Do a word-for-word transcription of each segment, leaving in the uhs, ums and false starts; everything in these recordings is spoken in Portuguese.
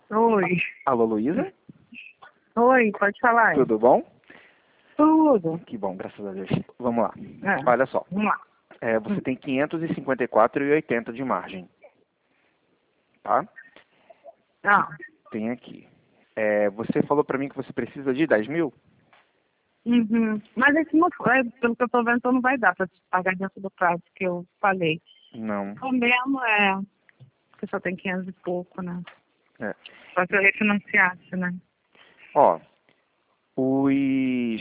Oi. Alô, Luísa? Oi, pode falar. Tudo bom? Tudo. Que bom, graças a Deus. Vamos lá. É, Olha só. vamos lá. É, você tem quinhentos e cinquenta e quatro e oitenta de margem. Tá? Ah, Tem aqui. É, você falou pra mim que você precisa de dez mil? uhum. Mas esse não foi, pelo que eu tô vendo, então não vai dar para pagar dentro do prazo que eu falei. Não. O mesmo é que só tem quinhentos e pouco, né? É. Só se eu refinanciasse, né? Ó, os,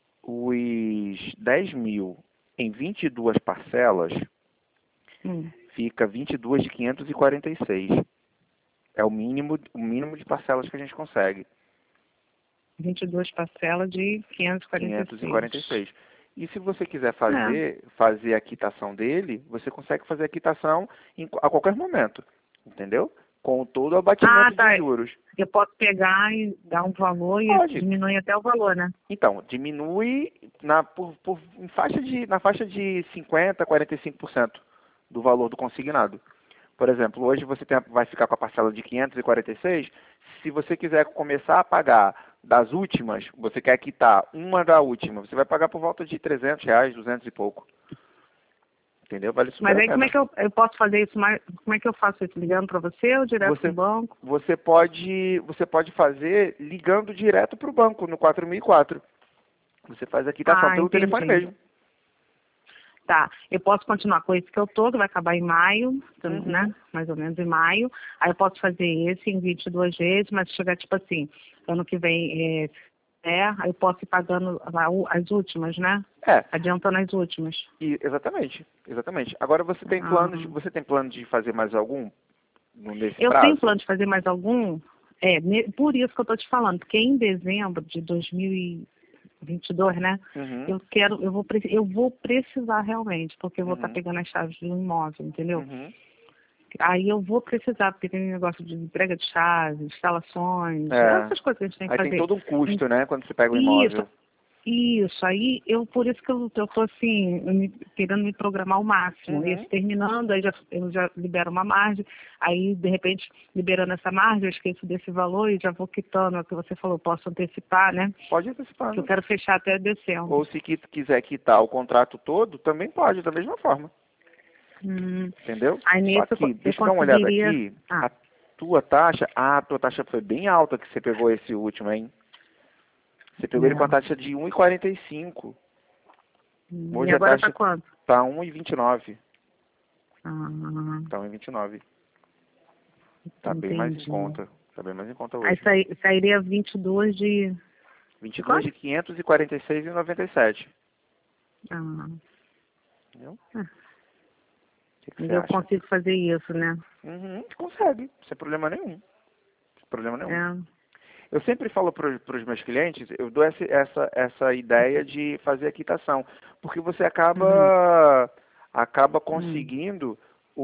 os dez mil em vinte e duas parcelas Hum. fica vinte e duas de quinhentos e quarenta e seis. É o mínimo, o mínimo de parcelas que a gente consegue. vinte e duas parcelas de quinhentos e quarenta e seis. quinhentos e quarenta e seis. E se você quiser É. fazer, fazer a quitação dele, você consegue fazer a quitação em, a qualquer momento, entendeu? Com todo o Ah, abatimento tá. de juros. Eu posso pegar e dar um valor e Pode. diminuir até o valor, né? Então, diminui na, por, por, em faixa de, na faixa de cinquenta por cento, quarenta e cinco por cento do valor do consignado. Por exemplo, hoje você tem, vai ficar com a parcela de quinhentos e quarenta e seis. Se você quiser começar a pagar das últimas, você quer quitar uma da última, você vai pagar por volta de trezentos reais, duzentos e pouco. Entendeu? Vale super Mas a aí como é pena. que eu, eu posso fazer isso mais, como é que eu faço isso? Ligando para você ou direto Você, pro banco? você, pode, você pode fazer ligando direto para o banco, no quatro mil e quatro. Você faz a quitação Ah, pelo telefone entendi. mesmo. Tá, eu posso continuar com esse que eu tô, que vai acabar em maio, Uhum. né? Mais ou menos em maio. Aí eu posso fazer esse em vinte e duas vezes, mas se chegar tipo assim, ano que vem, é, é, aí eu posso ir pagando lá o- as últimas, né? É, Adiantando as últimas. e, exatamente, exatamente. Agora você tem Ah, planos, você tem plano de fazer mais algum no- nesse eu tenho prazo? plano de fazer mais algum, é, ne- por isso que eu tô te falando, porque em dezembro de dois mil e vinte e dois, né? Uhum, Eu quero, eu vou, pre- eu vou precisar realmente, porque eu vou estar uhum, pegando as chaves do imóvel, entendeu? uhum. Aí eu vou precisar, porque tem negócio de entrega de chaves, instalações, É. essas coisas que a gente tem que Aí tem fazer. todo um custo, né, quando você pega o Isso, imóvel. isso. Aí eu, por isso que eu, eu tô assim, eu me- querendo me programar ao máximo. Uhum. Esse terminando, aí já, eu já libero uma margem, aí de repente, liberando essa margem, eu esqueço desse valor e já vou quitando, é o que você falou, posso antecipar, né? Pode antecipar, Que eu né? quero fechar até dezembro. Ou se qui- quiser quitar o contrato todo, também pode, da mesma forma. Hum. Entendeu? Aí Só nesse eu, que, co- eu deixa eu dar uma olhada conseguiria. aqui. Ah, A tua taxa, ah, a tua taxa foi bem alta que você pegou esse último, hein? Você pegou ele com a é. taxa de um e quarenta e cinco. Hum, E Hoje a agora tá taxa quanto? tá um e vinte e nove. Ah, Tá um e vinte e nove. Tá bem mais em entendi. conta. Tá bem mais em conta Aí hoje. sai, sairia vinte e dois de. vinte e De dois de quanto? quinhentos e quarenta e seis e noventa e sete. Ah, Entendeu? é. O que, que você Eu acha? consigo fazer isso, né? Uhum, consegue. Sem problema nenhum. Sem problema nenhum. É. Eu sempre falo para os meus clientes, eu dou essa, essa, essa ideia de fazer a quitação, porque você Uhum. acaba, acaba Hum. conseguindo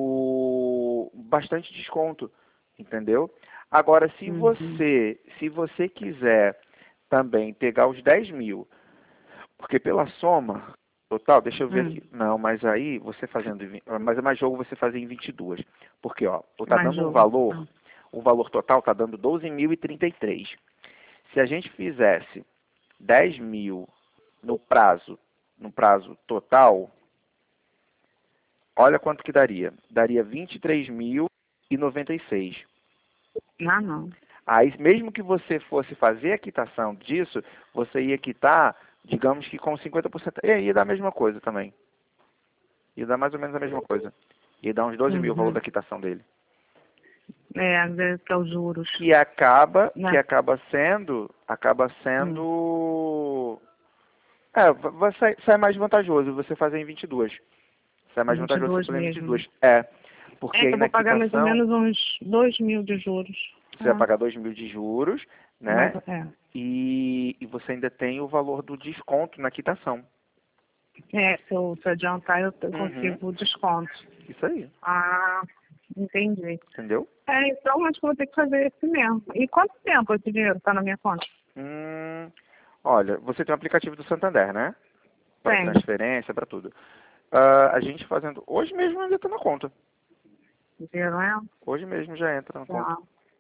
o bastante desconto, entendeu? Agora, se Uhum. você, se você quiser também pegar os dez mil, porque pela soma total, deixa eu ver Hum. aqui. Não, mas aí você fazendo, em vi- mas é mais jogo você fazer em vinte e duas, porque ó, tá Mais dando um jogo. Ah. valor, o valor total está dando doze mil e trinta e três. Se a gente fizesse dez mil no prazo, no prazo total, olha quanto que daria. Daria vinte e três mil e noventa e seis. Ah, não. Aí, mesmo que você fosse fazer a quitação disso, você ia quitar, digamos que com cinquenta por cento. E aí ia dar a mesma coisa também. Ia dar mais ou menos a mesma coisa. Ia dar uns doze mil o valor Uhum. da quitação dele. É, às vezes que é os juros. Que acaba, que Né? acaba sendo, acaba Hum. sendo, é, vai sair, sai mais vantajoso você fazer em vinte e duas. Sai mais vinte e vantajoso você dois fazer em vinte e mesmo. duas. É, porque É aí que eu na vou pagar mais ou quitação menos uns dois mil de juros. você vai É. pagar dois mil de juros, Mas, né? é. E, e você ainda tem o valor do desconto na quitação. É, se eu, se eu adiantar, eu eu Uhum. consigo o desconto. Isso aí, Ah, entendi. entendeu? É, então acho que eu vou ter que fazer esse mesmo. E quanto tempo esse dinheiro está na minha conta? Hum, olha, você tem o aplicativo do Santander, né? Para Tem. transferência, para tudo. Ah, a gente fazendo. Hoje mesmo ainda está na conta. Dinheiro é? Hoje mesmo já entra na conta. Tá.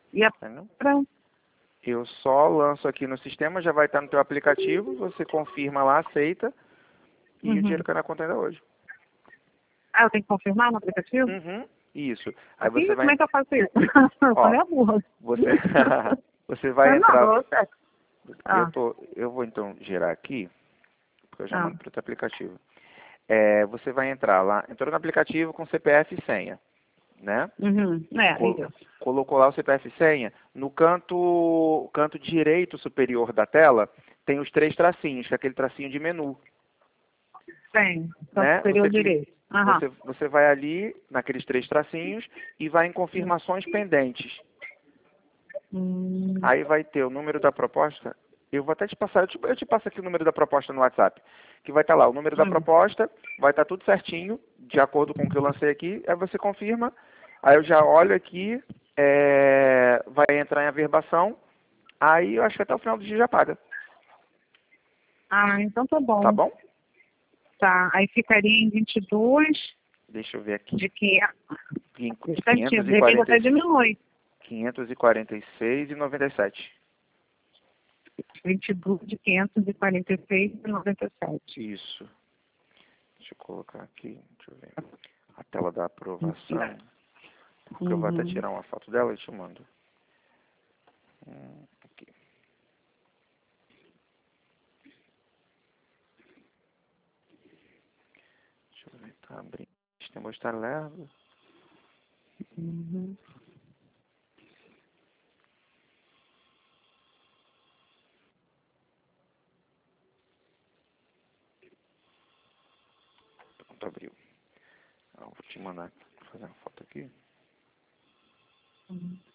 E a Entendeu? pra... Eu só lanço aqui no sistema, já vai estar no teu aplicativo, você confirma lá, aceita, e Uhum. o dinheiro cai na conta ainda hoje. Ah, eu tenho que confirmar no aplicativo? Uhum. Isso. Aí Ih, você como vai... é que eu faço isso? Eu Ó, falei a burra. você, você vai Eu entrar... não, eu... Eu, Ah, tô, eu vou então gerar aqui, porque eu já ah. mando para o teu aplicativo. É, você vai entrar lá, entrou no aplicativo com C P F e senha, né? Uhum. É, é Col- isso. colocou lá o C P F e senha, no canto, canto direito superior da tela, tem os três tracinhos, que é aquele tracinho de menu, Tem. Então, né? superior Você, cli- direito. Aham. você, você vai ali, naqueles três tracinhos, e vai em confirmações pendentes. Hum. Aí vai ter o número da proposta. Eu vou até te passar, eu te, eu te passo aqui o número da proposta no WhatsApp. Que vai estar lá, o número da Hum. proposta, vai estar tudo certinho, de acordo com o que eu lancei aqui. Aí você confirma, aí eu já olho aqui, é, vai entrar em averbação, aí eu acho que até o final do dia já paga. Ah, então tá Tá bom. bom? Tá. Aí ficaria em vinte e dois Deixa eu ver aqui. de que... Quin- Certinho. De repente até diminui. quinhentos e quarenta e seis e noventa e sete. vinte e dois de quinhentos e quarenta e seis e noventa e sete. Isso. Deixa eu colocar aqui, deixa eu ver. A tela da aprovação. Porque eu vou até Uhum. tirar uma foto dela e te mando. Hum, aqui. Deixa eu ver, tá abrindo. Sistema está lerdo. Uhum. Pronto, abriu. Ah, vou te mandar, vou fazer uma foto aqui. Uhum.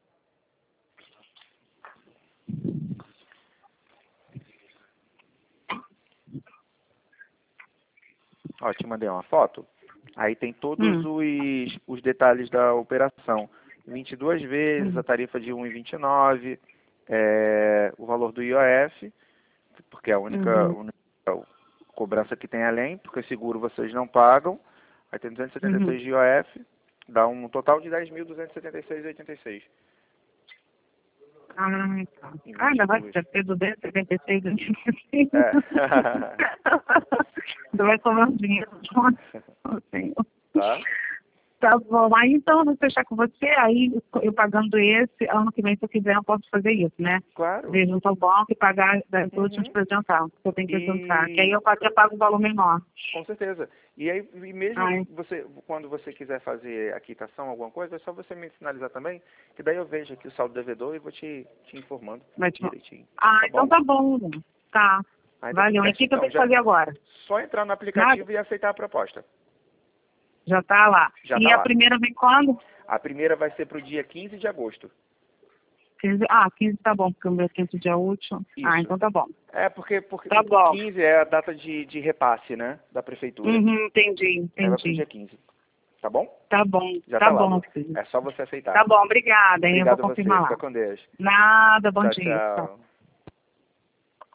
Ó, te mandei uma foto. Aí tem todos Hum. os, os detalhes da operação. vinte e duas vezes, a Hum. tarifa de um vírgula vinte e nove, é, o valor do I O F, porque é a única, Uhum. única cobrança que tem além, porque seguro vocês não pagam. Aí tem duzentos e setenta e Uhum. seis de I O F, dá um total de dez mil duzentos e setenta e seis vírgula oitenta e seis. Ah, tá. Em Ah, ainda vai vinte e dois. ter duzentos e setenta e seis e É. ainda vai sobrar um dinheiro. Assim. Tá? Tá bom. Aí então eu vou fechar com você, aí eu pagando esse, ano que vem, se eu quiser, eu posso fazer isso, né? Claro. Ver junto ao banco e pagar das Uhum. últimas para adiantar, que eu tenho que adiantar. E Que aí eu até pago um valor menor. com certeza. E aí, e mesmo Ai. você, quando você quiser fazer a quitação, alguma coisa, é só você me sinalizar também, que daí eu vejo aqui o saldo devedor e vou te, te informando Vai te... direitinho. Ah, Tá então bom? tá bom. Tá. Aí tá tudo Valeu. E o certo. que, que eu Então, tenho que já, fazer agora? só entrar no aplicativo e aceitar a proposta. Já tá lá. Já E tá a lá. primeira vem quando? A primeira vai ser para o dia quinze de agosto. quinze. Ah, quinze tá bom, porque o meu quinze dia útil. Ah, Isso. então tá bom. É, porque, porque Tá o bom. quinze é a data de, de repasse, né, da prefeitura. Uhum, entendi, Aí vai pro entendi. dia quinze. Tá bom? Tá bom, Já tá tá lá, bom, Lu. filho. É só você aceitar. Tá bom, obrigada, hein? Eu vou Obrigado a você. confirmar Fica lá. com Deus. Nada, bom Tchau, dia. Tchau. tchau.